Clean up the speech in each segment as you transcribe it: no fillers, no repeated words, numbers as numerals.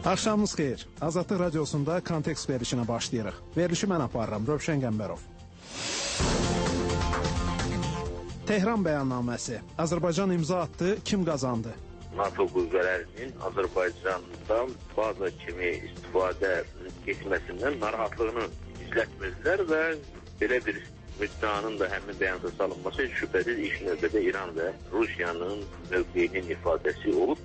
Axşamınız xeyir. Azadlıq radiosunda kontekst verilişinə başlayırıq. Verilişi mən aparıram, Rövşən Qəmbərov. Tehran bəyannaməsi. Azərbaycan imza atdı, kim qazandı? NATO qüvvələrinin Azərbaycandan baza kimi istifadə etməsindən narahatlığını gizlətmirlər və belə bir müddianın da həmin bəyanda salınması şübhəsiz ilk növbədə İran və Rusiyanın mövqeyinin ifadəsi olub.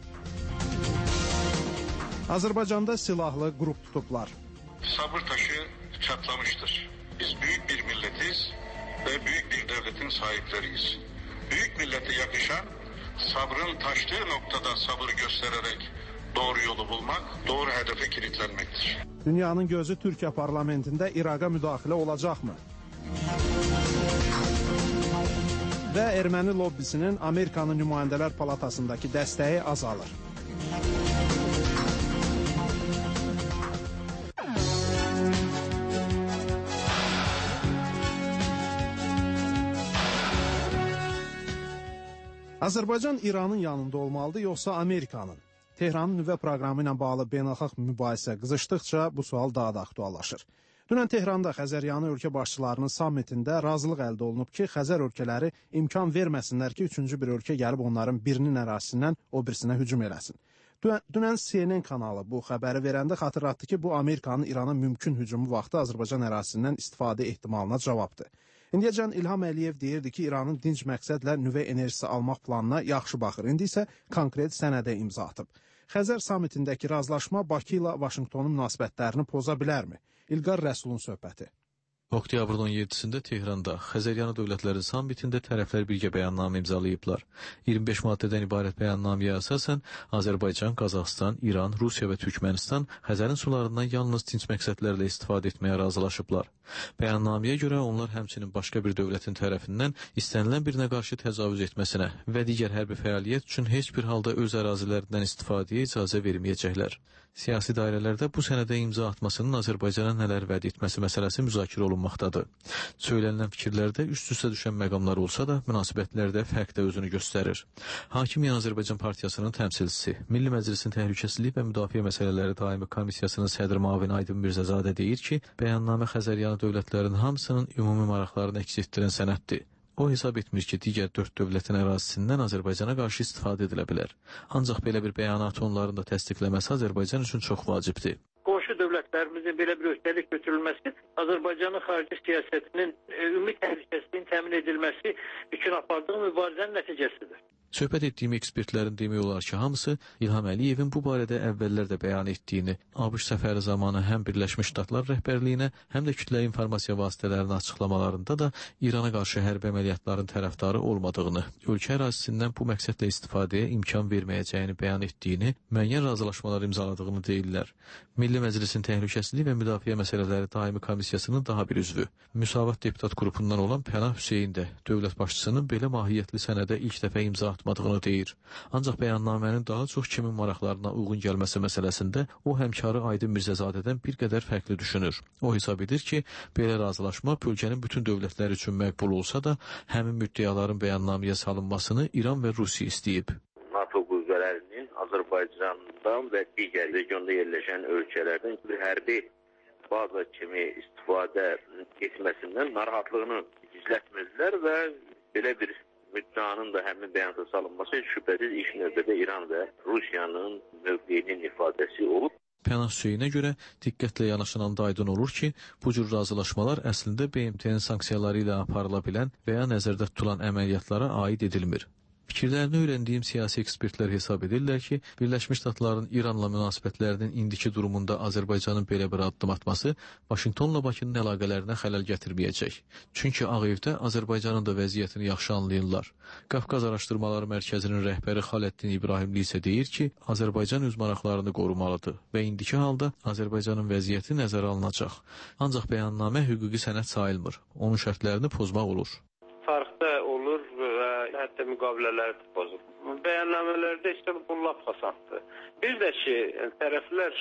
Azərbaycanda silahlı qrup tutublar. Sabır taşı çatlamıştır. Biz büyük bir milletiz ve büyük bir devletin sahipleriyiz. Büyük millete yakışan sabrın taştığı noktada sabır göstererek doğru yolu bulmak, doğru hedefe kilitlenmektir. Dünyanın gözü Türkiye parlamentində İraqa müdaxilə olacaqmı? Və erməni lobbisinin Amerikanın nümayəndələr palatasındakı dəstəyi azalır. Azərbaycan İranın yanında olmalıdır, yoxsa Amerikanın? Tehranın nüvə proqramı ilə bağlı beynəlxalq mübahisə qızışdıqca bu sual daha da aktuallaşır. Dünən Tehranda Xəzəryanı ölkə başçılarının sammitində razılıq əldə olunub ki, Xəzər ölkələri imkan verməsinlər ki, üçüncü bir ölkə gəlib onların birinin ərazisindən o birisinə hücum eləsin. Dünən CNN kanalı bu xəbəri verəndə xatırlatdı ki, bu Amerikanın İrana mümkün hücumu vaxtı Azərbaycan ərazisindən istifadə ehtimalına cavabdır. İndiyəcən İlham Əliyev deyirdi ki, İranın dinc məqsədlə nüvə enerjisi almaq planına yaxşı baxır. İndi isə konkret sənədə imza atıb. Xəzər sammitindəki razılaşma Bakı ilə Vaşinqtonun münasibətlərini poza bilərmi? İlqar Rəsulun söhbəti. Oktyabrın 17-sində Tehranda Xəzəryanı dövlətləri sammitində tərəflər birgə bəyannamə imzalayıblar. 25 maddədən ibarət bəyannaməyə əsasən Azərbaycan, Qazaxıstan, İran, Rusiya və Türkmənistan Xəzərin sularından yalnız dinc məqsədlərlə istifadə etməyə razılaşıblar. Bəyannaməyə görə onlar həmçinin başqa bir dövlətin tərəfindən istənilən birinə qarşı təcavüz etməsinə və digər hərbi fəaliyyət üçün heç bir halda öz ərazilərindən istifadəyə icazə verməyəcəklər. Siyasi dairələrdə bu sənədə imza atmasının Azərbaycana nələr vəd etməsi məsələsi müzakirə olunmaqdadır. Söylənilən fikirlərdə üst-üstə düşən məqamlar olsa da, münasibətlərdə fərq də özünü göstərir. Hakim Azərbaycan Partiyasının təmsilçisi, Milli Məclisin Təhlükəsizlik və Müdafiə Məsələləri Daimi Komissiyasının sədr müavini Aydın Mirzəzadə deyir ki, bəyannamə Xəzəryanı dövlətlərinin hamısının ümumi maraqlarını əks etdirən sənəddir. O hesab etmir ki, digər 4 dövlətin ərazisindən Azərbaycana qarşı istifadə edilə bilər. Ancaq belə bir bəyanatı onların da təsdiqləməsi Azərbaycan üçün çox vacibdir. Qonşu dövlətlərimizin belə bir öhdəlik götürülməsi Azərbaycanın xarici siyasətinin ümumi təhlükəsizliyinin təmin edilməsi üçün apardığı mübarizənin nəticəsidir. Söhbət etdiyim ekspertlərin demək olar ki, hamısı İlham Əliyevin bu barədə əvvəllər də bəyan etdiyini, ABŞ səfəri zamanı həm Birləşmiş Ştatlar rəhbərliyinə, həm də kütləvi informasiya vasitələrinin açıqlamalarında da İrana qarşı hərbi əməliyyatların tərəfdarı olmadığını, ölkə ərazisindən bu məqsədlə istifadəyə imkan verməyəcəyini bəyan etdiyini, müəyyən razılaşmalar imzaladığını deyirlər. Milli Məclisin Təhlükəsizlik və Müdafiə Məsələləri Daimi Komissiyasının daha bir üzvü, Müsavat deputat qrupundan olan Pənah Hüseyn də dövlət başçısının belə mahiyyətli sənədə ilk dəfə imza atmadığını deyir. Ancaq bəyannamənin daha çox kimin maraqlarına uyğun gəlməsi məsələsində o həmkarı Aydın Mirzəzadədən bir qədər fərqli düşünür. O hesab edir ki, belə razılaşma bölgənin bütün dövlətləri üçün məqbul olsa da, həmin müddəaların bəyannaməyə salınmasını İran və Rusiya istəyib. NATO qüvvələrinin Azərbaycandan və digər regionda yerləşən ölkələrdən bir hərbi baza kimi istifadə etməsindən narahatlığını gizlətmirlər və belə bir müddianın da həmin bəyanda salınması şübhəsiz ilk növbədə İran və Rusiyanın mövqeyinin ifadəsi olub. Pənah Hüseynə görə diqqətlə yanaşılanda aydın olur ki, bu cür razılaşmalar əslində BMT-nin sanksiyaları ilə aparıla bilən və ya nəzərdə tutulan əməliyyatlara aid edilmir. Fikirlərini öyrəndiyim siyasi ekspertlər hesab edirlər ki, Birləşmiş Ştatların İranla münasibətlərinin indiki durumunda Azərbaycanın belə bir addım atması Vaşinqtonla Bakının əlaqələrinə xələl gətirməyəcək. Çünki Ağ Evdə Azərbaycanın da vəziyyətini yaxşı anlayırlar. Qafqaz Araşdırmaları Mərkəzinin rəhbəri Xaləddin İbrahimli isə deyir ki, Azərbaycan öz maraqlarını qorumalıdır və indiki halda Azərbaycanın vəziyyəti nəzərə alınacaq. Ancaq bəyannamə hüquqi sənəd sayılmır. Onun şərtlərini pozmaq olur. Tarixdə olur və hətta müqavilələr də pozulur. Bəyannamələrdə isə bu lap asandır. Bir də ki, tərəflər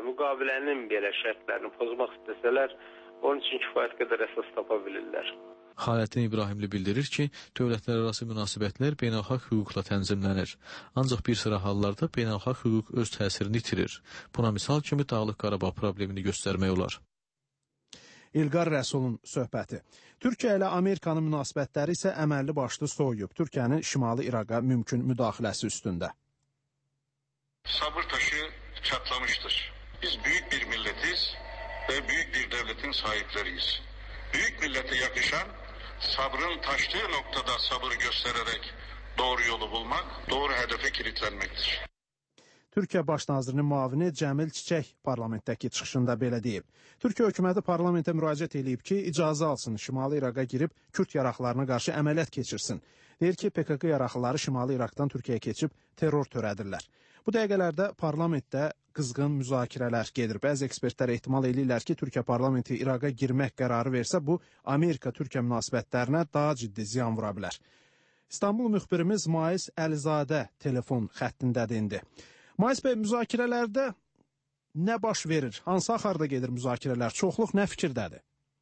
müqavilənin belə şərtlərini pozmaq istəsələr, onun üçün kifayət qədər əsas tapa bilirlər. Xaləddin İbrahimli bildirir ki, dövlətlərarası münasibətlər beynəlxalq hüquqla tənzimlənir. Ancaq bir sıra hallarda beynəlxalq hüquq öz təsirini itirir. Buna misal kimi Dağlıq Qarabağ problemini göstərmək olar. İlqar Rəsulun söhbəti. Türkiyə ilə Amerikanın münasibətləri isə əməlli başlı soyuyub. Türkiyənin Şimali İraqa mümkün müdaxiləsi üstündə. Sabır taşı çatlamıştır. Biz büyük bir milletiz ve büyük bir devletin sahipleriyiz. Büyük millete yakışan sabrın taştığı noktada sabır göstererek doğru yolu bulmak, doğru hedefe kilitlenmektir. Türkiyə Baş nazirinin müavini Cəmil Çiçək parlamentdəki çıxışında belə deyib. Türkiyə hökuməti parlamentə müraciət edib ki, icazə alsın Şimali İraqa girib Kürd yaraqlarına qarşı əməliyyat keçirsin. Deyir ki, PKK yaraqlıları Şimali İraqdan Türkiyəyə keçib terror törədirlər. Bu dəqiqələrdə parlamentdə qızğın müzakirələr gedir. Bəzi ekspertlər ehtimal edirlər ki, Türkiyə parlamenti İraqa girmək qərarı versə, bu Amerika-Türkiyə münasibətlərinə daha ciddi ziyan vura bilər. İstanbul müxbirimiz Mais Əlizadə telefon xəttindədir indi. Mais bəy, müzakirələrdə nə baş verir? Hansı axarda gedir müzakirələr? Çoxluq nə fikirdədir?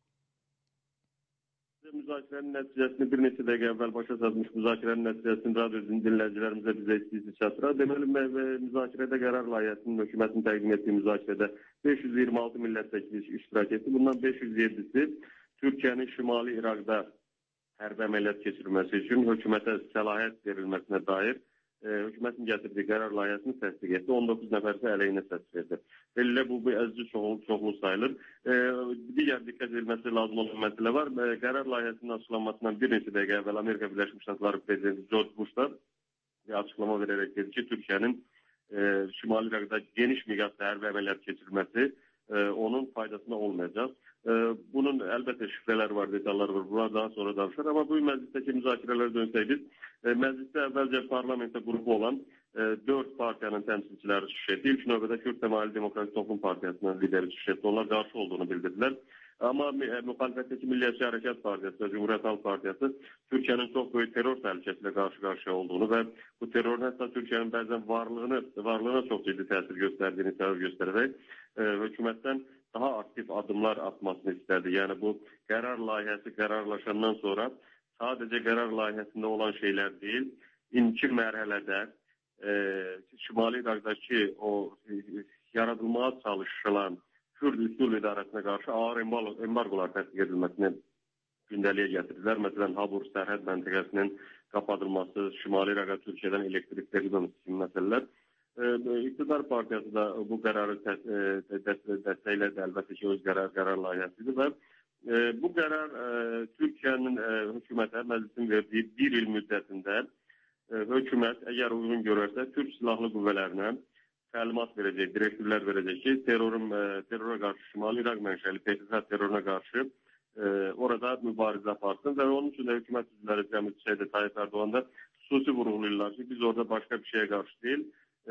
Müzakirənin nəticəsini bir neçə dəqiqə əvvəl başa salmış müzakirənin nəticəsini radyonun dinləyicilərimizə bizə istəyir çatdırar. Deməli, müzakirədə qərar layihəsinin hökumətin təqdim etdiyi müzakirədə 526 millət vəkili iştirak etdi. Bundan 507-si Türkiyənin Şimali İraqda hərbi əməliyyat keçirilməsi üçün hökumətə səlahiyyət verilməsinə dair hökumətin gətirdiyi qərar layihəsini təsdiq etdi. 19 nəfər isə əleyhinə təsdiq etdi. Belə bu əzici çoxluq sayılır. Digər diqqət edilməsi lazım olan məsələ var. Qərar layihəsinin açıqlanmasından bir neçə dəqiqə əvvəl Amerika Birləşmiş Ştatları prezidenti George Bush da bir açıqlama verərək dedi ki, Türkiyənin Şimali İraqda geniş miqyasda hərbi əməliyyat keçirilməsi onun faydasına olmayacaq. Bunun əlbəttə şifrələr var, detallar var. Bunlar daha sonra danışır. Amma bu məclisdəki müzakirələrə dönsək biz, məclisdə əvvəlcə parlamentdə qrupu olan 4 partiyanın təmsilçiləri çıxış etdi. İlk növbədə Kürd Təmayüllü Demokratik Toplum Partiyasının lideri çıxış etdi. Onlar qarşı olduğunu bildirdilər. Amma müxalifətdəki Milliyətçi Hərəkat Partiyası və Cumhuriyyət Halk Partiyası Türkiyənin çox böyük terror təhlükəsilə qarşı-qarşıya olduğunu və bu terrorun hətta Türkiyənin bəzən varlığına çox ciddi təsir göstərdiyini səbəb göstərərək hökumətdən daha aktiv adımlar atmasını istədi. Yəni bu qərar layihəsi qərarlaşandan sonra sadəcə qərar layihəsində olan şeylər deyil, indiki mərhələdə Şimali İraqdakı o yaradılmağa çalışılan Kürd üsul idarəsinə qarşı ağır embargolar tətbiq edilməsini gündəliyə gətirdilər. Məsələn, Habur sərhəd məntəqəsinin qapadılması, Şimali İraqa Türkiyədən elektrik verilməməsi kimi məsələlər. İqtidar partiyası da bu qərarı dəstəklədi, əlbəttə ki, öz qərar layihəsidir və bu qərar Türkiyənin hökumətə məclisin verdiyi bir il müddətində hökumət əgər uyğun görərsə Türk silahlı qüvvələrinə təlimat verəcək, direktivlər verəcək ki, terrora qarşı Şimali İraq mənşəli PKK terroruna qarşı orada mübarizə aparsın və onun üçün də hökumət üzvləri Cəmil Çiçək Tayyip Erdoğan da xüsusi vurğulayırlar ki, biz orada başqa bir şeyə qarşı deyil,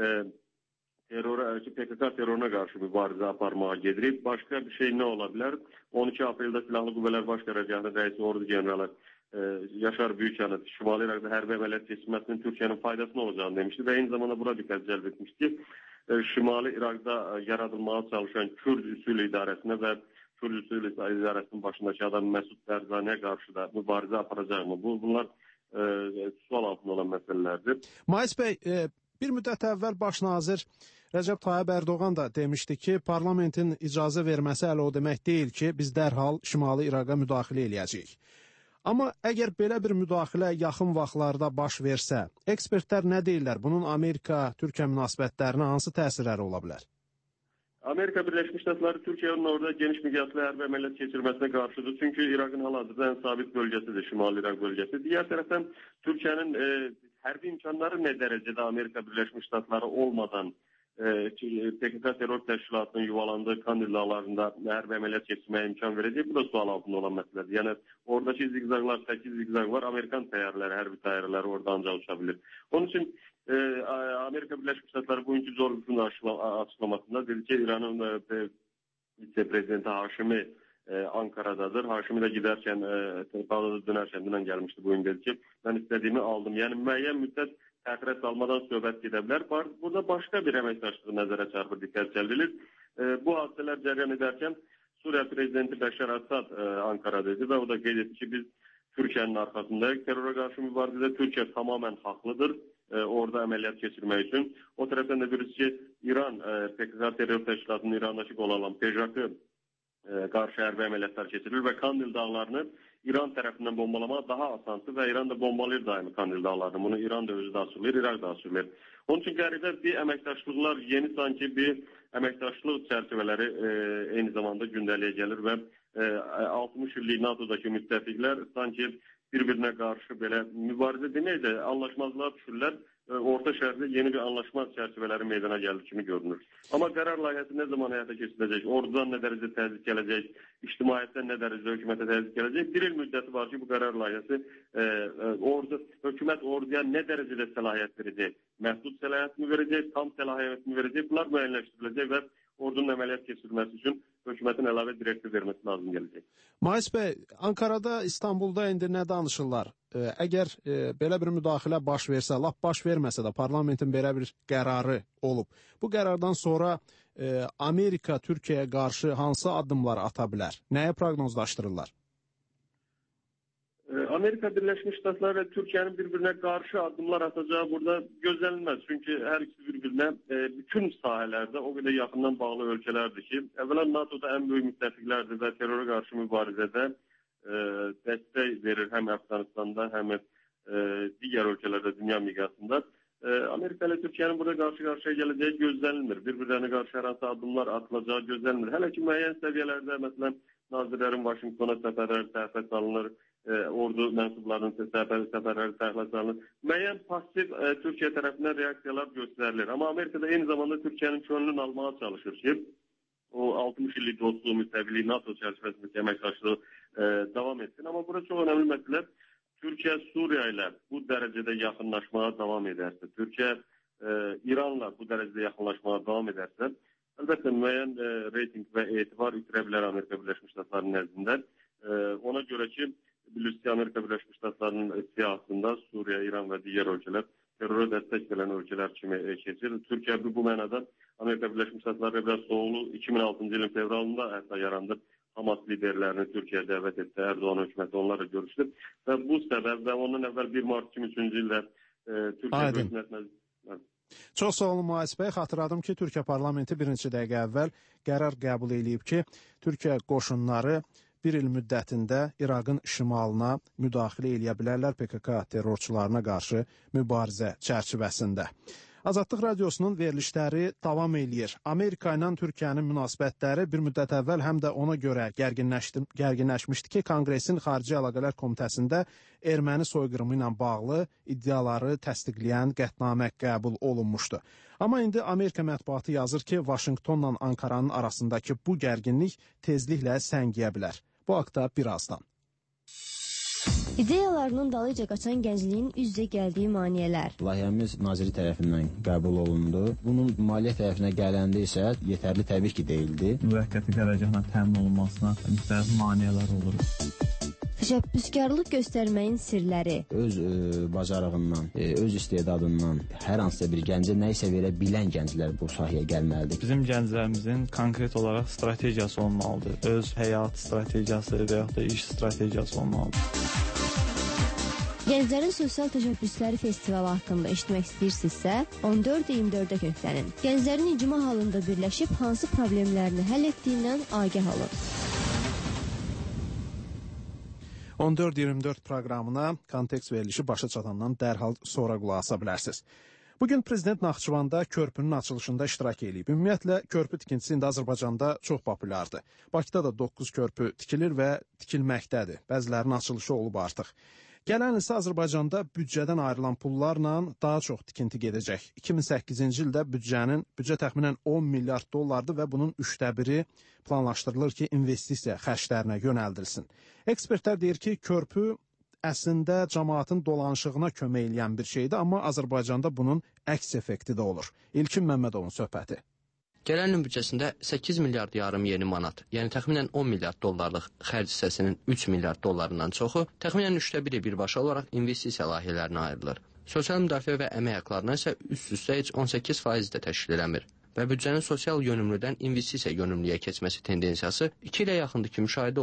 PKK terroruna qarşı mübarizə aparmağa gedirik. Başqa bir şey nə ola bilər? 12 apreldə Silahlı Qüvvələr Baş Qərargahının rəisi ordu generalı Yaşar Büyükyanıt Şimali İraqda hərbi əməliyyat keçirməsinin Türkiyənin faydasına olacağını demişdi və eyni zamanda buna diqqət cəlb etmişdi ki, Şimali İraqda yaradılmağa çalışan Kürd üsul idarəsinə və Kürd üsul idarəsinin başındakı adam Məsud Bərzaniyə qarşı da mübarizə aparacaqmı? Bunlar sual altında olan məsələlərdir. Mais bəy, bir müddət əvvəl baş nazir Rəcəb Tayyib Erdoğan da demişdi ki, parlamentin icazə verməsi hələ o demək deyil ki, biz dərhal Şimali İraqa müdaxilə eləyəcəyik. Amma əgər belə bir müdaxilə yaxın vaxtlarda baş versə, ekspertlər nə deyirlər? Bunun Amerika-Türkiyə münasibətlərinə hansı təsirləri ola bilər? Amerika Birləşmiş Ştatları Türkiyənin orada geniş miqyaslı hərbi əməliyyat keçirməsinə qarşıdır. Çünki İraqın hal-hazırda ən sabit bölgəsidir, Şimali İraq bölgəsi. Digər tərəfdən Türkiyənin hərbi imkanları nə dərəcədə Amerika Birləşmiş Ştatları olmadan PKK terror təşkilatının yuvalandığı Kandil dağlarında hərbi əməliyyat keçirməyə imkan verəcək. Bu da sual altında olan məsələdir. Yəni, oradakı ziqzaqlar, 8 ziqzaq var. Amerikan təyyarələri, hərbi təyyarələri orada ancaq uça bilir. Onun üçün Amerika Birləşmiş Ştatları bugünkü Zorlusun açıqlamasında dedi ki, İranın vitse-prezidenti Haşimi Ankara'dadır. Haşimi də gedərkən, Bağdada dönərkən dünən gəlmişdi. Bugün dedi ki, mən istədiyimi aldım. Yəni, müəyyən müddət təxirə salmadan söhbət gedə bilər. Burada başqa bir əməkdaşlığı nəzərə çarpır, diqqət cəlb. Bu hadisələr cəryan edərkən Suriya prezidenti Bəşər Əsad Ankara'da idi və o da qeyd etdi ki, biz Türkiyənin arxasındayıq. Terrora qarşı mübarizədə Türkiyə tamamilə haqlıdır. Orada əməliyyat keçirmək üçün. O tərəfdən də bilirsiniz ki, İran PKK terror təşkilatının İrandakı qol alan PJK qarşı hərbi əməliyyatlar keçirilir və Kandil dağlarını İran tərəfindən bombalamaq daha asandır və İran da bombalayır daimi Kandil dağlarını. Bunu İran da özü də açıqlayır, İraq da açıqlayır. Onun üçün qəribə bir əməkdaşlıqlar, yeni sanki bir əməkdaşlıq çərçivələri eyni zamanda gündəliyə gəlir və 60 illik NATO'dakı müttəfiqlər sanki bir-birinə qarşı belə mübarizə deməklə anlaşmazlığa düşürlər. Orta Şərqdə yeni bir anlaşma çərçivələri meydana gəlir kimi görünür. Amma qərar layihəsi nə zaman həyata keçiriləcək, ordudan nə dərəcədə təzyiq gələcək, ictimaiyyətdən nə dərəcədə hökumətə təzyiq gələcək. Bir il müddəti var ki, bu qərar layihəsi hökumət orduya nə dərəcədə səlahiyyət verəcək, məhdud səlahiyyət mi verəcək, tam səlahiyyət mi verəcək, bunlar müəyyənləşdiriləcək və ordunun əməliyyat keçirilməsi üçün hökumətin əlavə direktiv verməsi lazım gələcək. Mais bəy, Ankarada, İstanbulda indi nə danışırlar? Əgər belə bir müdaxilə baş versə, lap baş verməsə də parlamentin belə bir qərarı olub. Bu qərardan sonra Amerika Türkiyəyə qarşı hansı addımlar ata bilər? Nəyə proqnozlaşdırırlar? Amerika Birləşmiş Ştatları və Türkiyənin bir-birinə qarşı addımlar atacağı burada gözlənilməz. Çünki hər ikisi bir-birinə bütün sahələrdə o qədər yaxından bağlı ölkələrdir ki, əvvələn NATO'da ən böyük müttəfiqlərdir və terrora qarşı mübarizədə dəstək verir həm Əfqanistanda, həm digər ölkələrdə dünya miqyasında. Amerika ilə Türkiyənin burada qarşı-qarşıya gələcəyi gözlənilmir. Bir-birlərinə qarşı hər hansı addımlar atılacağı gözlənilmir. Hələ ki, müəyyən səviyyələrdə, məsələn, nazirlərin Vaşinqtona səfərləri təxirə salınır, ordu mənsublarının səfərləri təxirə salınır. Müəyyən pasiv Türkiyə tərəfindən reaksiyalar göstərilir. Amma Amerikada eyni zamanda Türkiyənin könlünü almağa çalışır ki, o 60 illik dostluğu, müttəfiqliyi, NATO çərçivəsindəki əməkdaşlığı davam etsin. Amma burada çox önəmli məsələ, Türkiyə Suriya ilə bu dərəcədə yaxınlaşmağa davam edərsə, Türkiyə İranla bu dərəcədə yaxınlaşmağa davam edərsə, əlbəttə müəyyən reyting və etibar itirə bilər Amerika Birləşmiş Ştatlarının nəzdində. Ona görə ki, bilirsiniz ki, Amerika Birləşmiş Ştatlarının siyasətində Suriya, İran və digər ölkələr terrora dəstək verən ölkələr kimi keçir. Türkiyə bu mənada Amerika Birləşmiş Ştatları biraz soğulu 2006-cı ilin fevralında hətta yarandı. Hamas liderlərini Türkiyəyə dəvət etdi, Erdoğan hökuməti onlarla görüşdü və bu səbəb və ondan əvvəl 1 mart 2003-cü ildə Türkiyə hökumətinə... Çox sağ olun Mais bəy. Xatırladım ki, Türkiyə parlamenti bir neçə dəqiqə əvvəl qərar qəbul edib ki, Türkiyə qoşunları bir il müddətində İraqın şimalına müdaxilə edə bilərlər PKK terrorçularına qarşı mübarizə çərçivəsində. Azadlıq Radiosunun verilişləri davam eləyir. Amerika ilə Türkiyənin münasibətləri bir müddət əvvəl həm də ona görə gərginləşmişdi ki, Konqresin Xarici Əlaqələr Komitəsində erməni soyqırımı ilə bağlı iddiaları təsdiqləyən qətnamə qəbul olunmuşdu. Amma indi Amerika mətbuatı yazır ki, Vaşinqtonla Ankaranın arasındakı bu gərginlik tezliklə səngiyə bilər. Bu haqda birazdan. İdeyalarının dalıca qaçan gəncliyin üz-üzə gəldiyi maneələr. Layihəmiz naziri tərəfindən qəbul olundu. Bunun maliyyə tərəfinə gələndə isə yetərli təbii ki, deyildi. Müvəqqəti qərargahla təmin olunmasına müxtəlif maneələr olur. Təşəbbüskarlıq göstərməyin sirləri. Öz bacarığından, öz istedadından hər hansısa bir gəncə nə isə verə bilən gənclər bu sahəyə gəlməlidir. Bizim gənclərimizin konkret olaraq strategiyası olmalıdır. Öz həyat strategiyası və yaxud da iş strategiyası olmalıdır. Gənclərin Sosial Təşəbbüsləri Festivalı haqqında eşitmək istəyirsinizsə, 14-24-də köklənin. Gənclərin icma halında birləşib hansı problemlərini həll etdiyindən agah olun. 14-24 proqramına kontekst verilişi başa çatandan dərhal sonra qulaq asa bilərsiniz. Bugün Prezident Naxçıvanda körpünün açılışında iştirak edib. Ümumiyyətlə, körpü tikintisi indi Azərbaycanda çox populyardır. Bakıda da 9 körpü tikilir və tikilməkdədir. Bəzilərinin açılışı olub artıq. Gələn isə Azərbaycanda büdcədən ayrılan pullarla daha çox tikinti gedəcək. 2008-ci ildə büdcə təxminən 10 milyard dollardır və bunun 1/3 planlaşdırılır ki, investisiya xərclərinə yönəldilsin. Ekspertlər deyir ki, körpü əslində cəmaatın dolanışığına kömək edən bir şeydir, amma Azərbaycanda bunun əks effekti də olur. İlkin Məmmədovun söhbəti. Gələn ilin büdcəsində 8 milyard yarım yeni manat, yəni təxminən 10 milyard dollarlıq xərc hissəsinin 3 milyard dollarından çoxu, təxminən 1/3 birbaşa olaraq investisiya layihələrinə ayrılır. Sosial müdafiə və əmək haqlarına isə üst-üstə heç 18% də təşkil eləmir və büdcənin sosial yönümlüdən investisiya yönümlüyə keçməsi tendensiyası 2 ilə yaxındır ki, müşahidə olunur.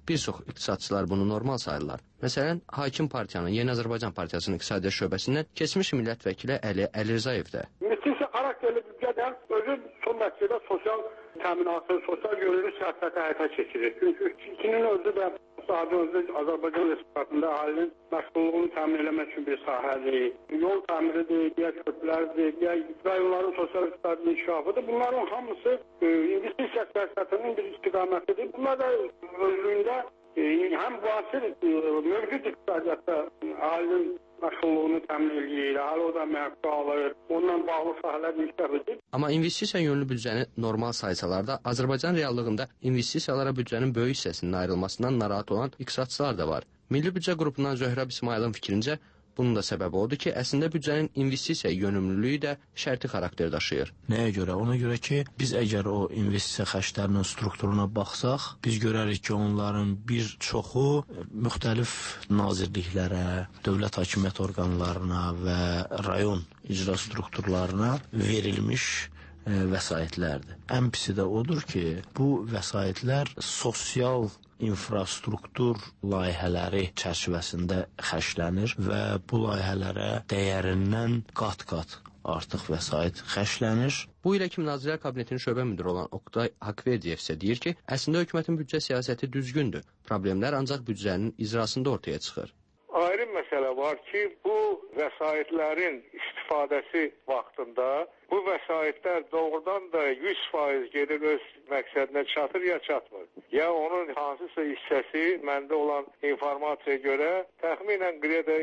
Bir çox iqtisadçılar bunu normal sayırlar. Məsələn, hakim partiyanın, Yeni Azərbaycan Partiyasının iqtisadiyyat şöbəsindən keçmiş millət vəkili Əli Əlirzayev də. İnvestisiya xarakterli büdcədən özü son nəticədə sosial təminatı, sosial yönlü siyasəti həyata keçirir. Çünki ikinin özü də sahədə özü Azərbaycan Respublikasında əhalinin məşğulluğunu təmin etmək üçün bir sahədir. Yol təmiridir, digər köprülərdir, digər rayonların sosial iqtisadi inkişafıdır. Bunların hamısı investisiya siyasətinin bir istiqamətidir. Bunlar da özlüyündə həm müasir mövcud iqtisadiyyatda əhalinin məşğulluğunu təmin edir, əhali o da mənfi alır, onunla bağlı sahələr inkişaf edir. Amma investisiya yönlü büdcəni normal saysalar da, Azərbaycan reallığında investisiyalara büdcənin böyük hissəsinin ayrılmasından narahat olan iqtisadçılar da var. Milli Büdcə qrupundan Zöhrəb İsmailin fikrincə, bunun da səbəbi odur ki, əslində büdcənin investisiya yönümlülüyü də şərti xarakter daşıyır. Nəyə görə? Ona görə ki, biz əgər o investisiya xərclərinin strukturuna baxsaq, biz görərik ki, onların bir çoxu müxtəlif nazirliklərə, dövlət hakimiyyət orqanlarına və rayon icra strukturlarına verilmiş vəsaitlərdir. Ən pisi də odur ki, bu vəsaitlər sosial infrastruktur layihələri çərçivəsində xərclənir və bu layihələrə dəyərindən qat-qat artıq vəsait xərclənir. Bu ilə ki, Nazirlər Kabinetinin şöbə müdiri olan Oqtay Haqverdiyev isə deyir ki, əslində hökumətin büdcə siyasəti düzgündür. Problemlər ancaq büdcənin icrasında ortaya çıxır. Ayrı məsələ var ki, bu vəsaitlərin istifadəsi vaxtında bu vəsaitlər doğrudan da 100% gedir öz məqsədinə çatır ya çatmır. Ya onun hansısa hissəsi məndə olan informasiya görə təxminən qriyada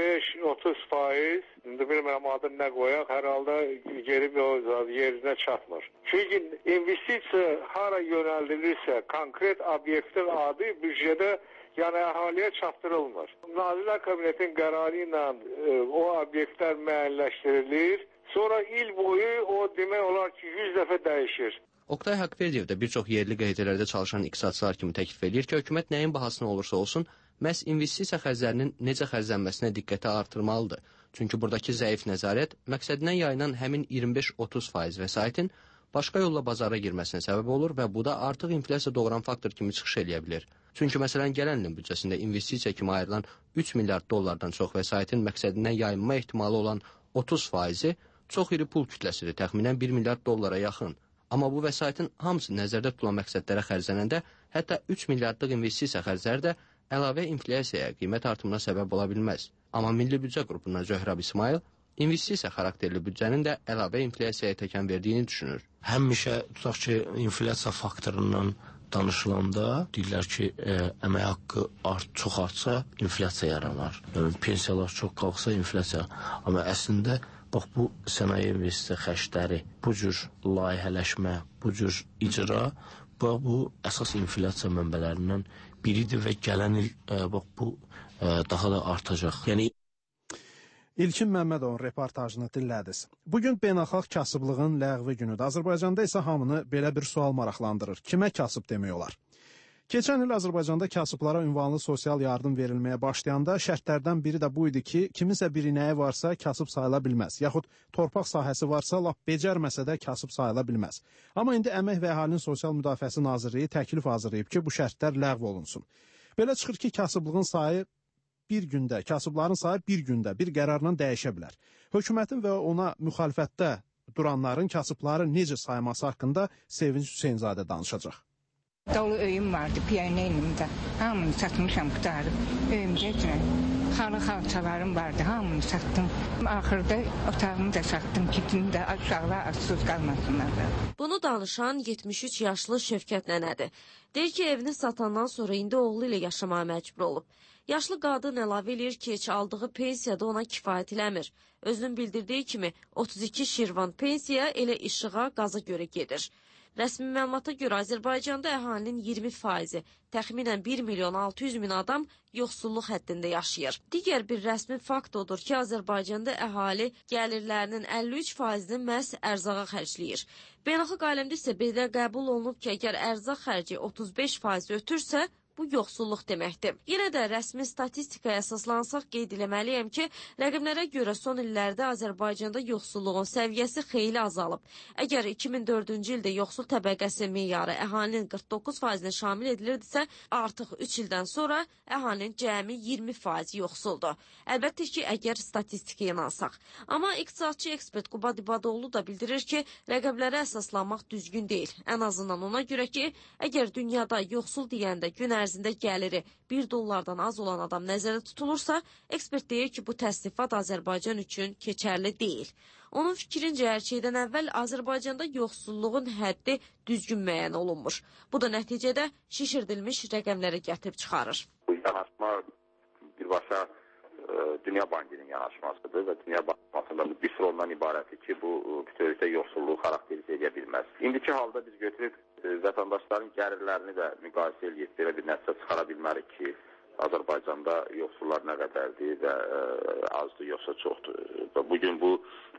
25-30%, indi bilmirəm adını nə qoyaq, hər halda geri yerinə çatmır. Çünki investisiya hara yönəldilirsə, konkret obyektin adı büdcədə yəni əhaliyə çatdırılmır. Nazirlər Kabinetinin qərarı ilə o obyektlər müəyyənləşdirilir. Sonra il boyu o demək olar ki 100 dəfə dəyişir. Oqtay Haqverdiyev də bir çox yerli qəzetlərdə çalışan iqtisadçılar kimi təklif edir ki, hökumət nəyin bahasına olursa olsun, məhz investisiya xərclərinin necə xərclənməsinə diqqəti artırmalıdır. Çünki buradakı zəif nəzarət məqsədindən yayılan həmin 25-30% vəsaitin başqa yolla bazara girməsinə səbəb olur və bu da artıq inflyasiya doğuran faktor kimi çıxış eləyə bilər. Çünki məsələn gələn ilin büdcəsində investisiya kimi ayrılan 3 milyard dollardan çox vəsaitin məqsədindən yayınma ehtimalı olan 30%-i çox iri pul kütləsidir, təxminən 1 milyard dollara yaxın. Amma bu vəsaitin hamısı nəzərdə tutulan məqsədlərə xərclənəndə hətta 3 milyardlıq investisiya xərcləri də əlavə inflyasiyaya, qiymət artımına səbəb ola bilməz. Amma Milli Büdcə qrupundan Zöhrəb İsmail investisiya xarakterli büdcənin də əlavə inflyasiyaya təkan verdiyini düşünür. Həmişə tutaq ki, inflyasiya faktorundan danışılanda deyirlər ki, əmək haqqı çox artsa, inflyasiya yaranar. Yəni, pensiyalar çox qalxsa, inflyasiya. Amma əslində, bax, bu sənaye investisiya xərcləri, bu cür layihələşmə, bu cür icra, bax, bu əsas inflyasiya mənbələrindən biridir və gələn il bax, bu daha da artacaq. Yəni, İlkin Məmmədovun reportajını dinlədiniz. Bugün beynəlxalq kasıblığın ləğvi günüdür. Azərbaycanda isə hamını belə bir sual maraqlandırır. Kimə kasıb demək olar? Keçən il Azərbaycanda kasıblara ünvanlı sosial yardım verilməyə başlayanda şərtlərdən biri də bu idi ki, kiminsə bir inəyi varsa kasıb sayıla bilməz. Yaxud torpaq sahəsi varsa lap becərməsə də kasıb sayıla bilməz. Amma indi Əmək və Əhalinin Sosial Müdafiəsi Nazirliyi təklif hazırlayıb ki, bu şərtlər ləğv olunsun. Belə çıxır ki, kasıblığın sayı kasıbların sayı bir gündə bir qərarla dəyişə bilər. Hökumətin və ona müxalifətdə duranların kasıbları necə sayması haqqında Sevinç Hüseynzadə danışacaq. Dolu öyüm vardı piyayın elimdə. Hamını satmışam qutarıb. Öyümcə üçün xalçalarım vardı. Hamını satdım. Axırda otağımı da satdım. Kitimi də aşağılar açsız qalmasınlar. Bunu danışan 73 yaşlı Şövkət nənədir. Deyir ki, evini satandan sonra indi oğlu ilə yaşamağa məcbur olub. Yaşlı qadın əlavə edir ki, heç aldığı pensiyada ona kifayət eləmir. Özünün bildirdiyi kimi 32 şirvan pensiya elə işığa, qaza görə gedir. Rəsmi məlumata görə Azərbaycanda əhalinin 20%, təxminən 1 milyon 600 min adam yoxsulluq həddində yaşayır. Digər bir rəsmi fakt odur ki, Azərbaycanda əhali gəlirlərinin 53%-ni məhz ərzağa xərcləyir. Beynəlxalq aləmdə isə belə qəbul olunub ki, əgər ərzaq xərci 35% ötürsə, bu yoxsulluq deməkdir. Yenə də rəsmi statistikaya əsaslansaq qeyd eləməliyəm ki, rəqəmlərə görə son illərdə Azərbaycanda yoxsulluğun səviyyəsi xeyli azalıb. Əgər 2004-cü ildə yoxsul təbəqəsi meyarı əhalinin 49%-nə şamil edilirdisə, artıq 3 ildən sonra əhalinin cəmi 20% yoxsuldur. Əlbəttə ki, əgər statistikaya inansaq. Amma iqtisadçı ekspert Qubad İbadoğlu da bildirir ki, rəqəmlərə əsaslanmaq düzgün deyil. Ən azından ona görə ki, əgər dünyada yoxsul deyəndə gün ərzində gəliri $1 az olan adam nəzərdə tutulursa, ekspert deyir ki, bu təsnifat Azərbaycan üçün keçərli deyil. Onun fikrincə, hər şeydən əvvəl Azərbaycanda yoxsulluğun həddi düzgün müəyyən olunmur. Bu da nəticədə şişirdilmiş rəqəmləri gətirib çıxarır. Bu yanaşma birbaşa Dünya Bankının yanaşmasıdır və Dünya Bankasında bir sıra ondan ibarətdir ki, bu bütövlükdə yoxsulluğu xarakterizə edə bilməz. İndiki halda biz götürüb vətəndaşların gəlirlərini də müqayisə edib belə bir nəticə çıxara bilmərik ki, Azərbaycanda yoxsullar nə qədərdir və azdır yoxsa çoxdur. Və bugün bu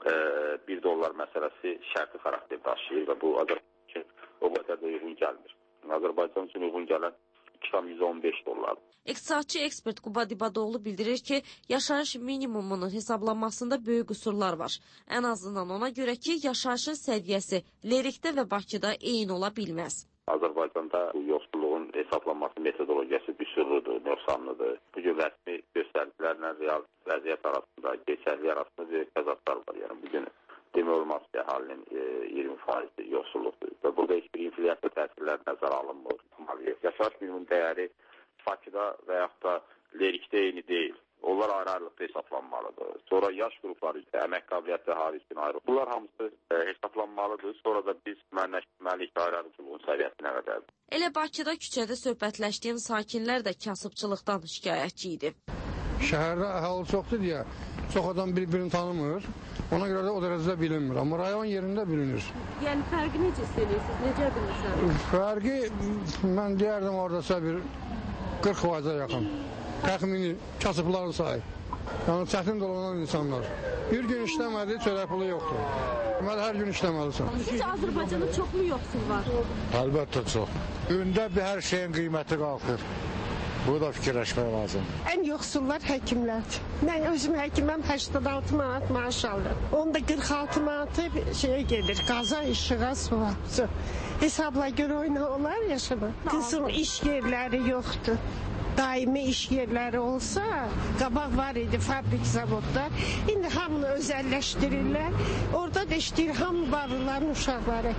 $1 məsələsi şərti xarakter daşıyır və bu Azərbaycan üçün o qədər də uyğun gəlmir. Azərbaycan üçün uyğun gələn $2,15. İqtisadçı ekspert Qubad İbadoğlu bildirir ki, yaşayış minimumunun hesablanmasında böyük qüsurlar var. Ən azından ona görə ki, yaşayışın səviyyəsi Lerikdə və Bakıda eyni ola bilməz. Azərbaycanda bu yoxsulluğun hesablanması metodologiyası qüsurludur, nöqsanlıdır. Bugün rəsmi göstəricilərlə real vəziyyət arasında, geçərli arasında böyük təzadlar var. Yəni bugün demək olmaz ki, əhalinin 20% yoxsulluqdur. Və burada heç bir inflyasiya təsirləri nəzərə alınmır. Yaşayış minimumun dəyəri Bakıda və yaxud da Lerikdə eyni deyil. Onlar ayrı-ayrılıqda hesablanmalıdır. Sonra yaş qrupları üçün, əmək qabiliyyətli əhali üçün ayrı. Bunlar hamısı hesablanmalıdır. Sonra da biz müəyyənləşdirməliyik ki, ayrı-ayrılıqlığın səviyyəsinə qədərdir. Elə Bakıda küçədə söhbətləşdiyim sakinlər də kasıbçılıqdan şikayətçi idi. Şəhərdə əhali çoxdur deyə çox adam bir-birini tanımır. Ona görə də o dərəcədə bilinmir. Amma rayon yerində bilinir. Yəni fərqi necə hissedirsiniz? Necə bilirsiniz? Fərqi mən deyərdim oradasa bir 40%-a yaxın. Təxmini kasıbların sayı. Yəni çətin dolanan insanlar. Bir gün işləmədi, çörək pulu yoxdur. Deməli, hər gün işləməlisən. Sizcə Azərbaycanda çoxmu yoxsul var? Əlbəttə çox. Gündə bir hər şeyin qiyməti qalxır. Bu da fikirləşmək lazım. Ən yoxsullar həkimlərdir. Mən özüm həkiməm, 86 manat maaş alıram. Onda 46 manatı şeyə gedir, qaza, işığa, suya. Hesabla görə olar yaşamaq. Qızım iş yerləri yoxdur. Daimi iş yerləri olsa, qabaq var idi fabrik zavodda. İndi hamını özəlləşdirirlər. Orada da işləyir hamı varlıların uşaqları.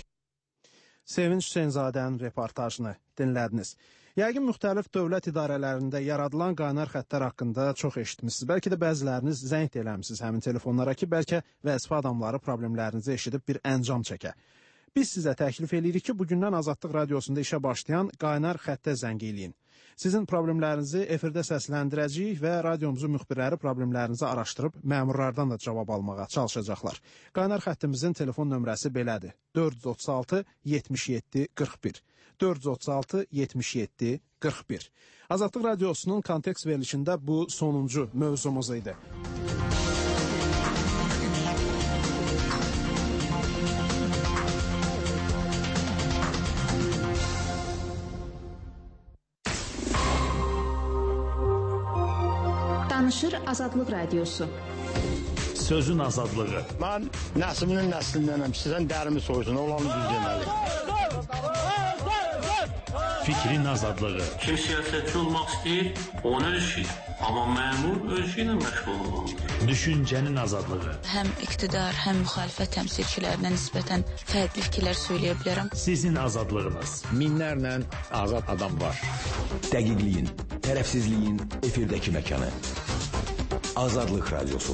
Sevinç Hüseynzadənin reportajını dinlədiniz. Yəqin müxtəlif dövlət idarələrində yaradılan qaynar xəttlər haqqında çox eşitmişsiniz. Bəlkə də bəziləriniz zəng eləmişsiniz həmin telefonlara ki, bəlkə vəzifə adamları problemlərinizi eşidib bir əncam çəkə. Biz sizə təklif edirik ki, bugündən Azadlıq Radiosunda işə başlayan qaynar xəttə zəng eləyin. Sizin problemlərinizi efirdə səsləndirəcəyik və radiomuzu müxbirləri problemlərinizi araşdırıb məmurlardan da cavab almağa çalışacaqlar. Qaynar xəttimizin telefon nömrəsi belədir. 436 77 41. 436 77 41. Azadlıq Radiosunun kontekst verilişində bu sonuncu mövzumuz idi. Danışır Azadlıq Radiosu. Sözün azadlığı. Mən nəslinin nəslindənəm. Sizdən dərimi soysun, olanı düz deməli. Fikrin azadlığı. Kim siyasətçi olmaq istəyir, onun öz işidir. Amma məmur öz işi ilə məşğul olmalıdır. Düşüncənin azadlığı. Həm iqtidar, həm müxalifət təmsilçilərinə nisbətən fərqli fikirlər söyləyə bilərəm. Sizin azadlığınız. Minlərlə azad adam var. Dəqiqliyin, tərəfsizliyin efirdəki məkanı. Azadlıq Radiosu.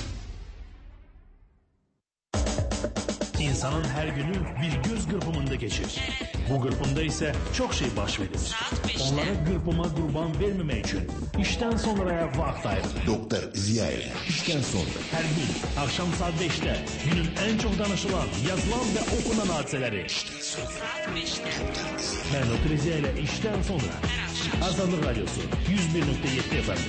İnsanın hər günü bir göz qırpımında keçir. Bu qırpımda isə çox şey baş verir. Onlara qırpıma qurban verməmək üçün işdən sonraya vaxt ayırır. Doktor Ziyaev, işdən sonra. Hər gün, axşam saat 5-də günün ən çox danışılan, yazılan və okunan hadisələri. Mən Doktor Ziyaev ilə işdən sonra. Azadlıq Radiosu 101.7 FM.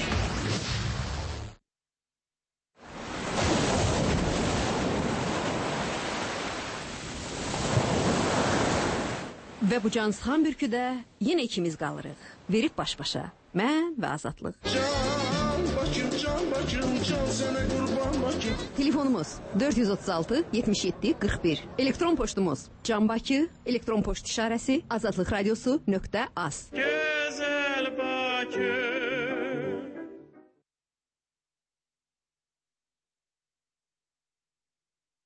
Və bu cansıxan bürküdə yenə ikimiz qalırıq. Verib baş-başa. Mən və Azadlıq. Can Bakım, can sənə qurban Bakım. Telefonumuz 436 77 41. Elektron poçtumuz canbakı, elektron poçt işarəsi azadlıqradiosu.az. Gözəl Bakı.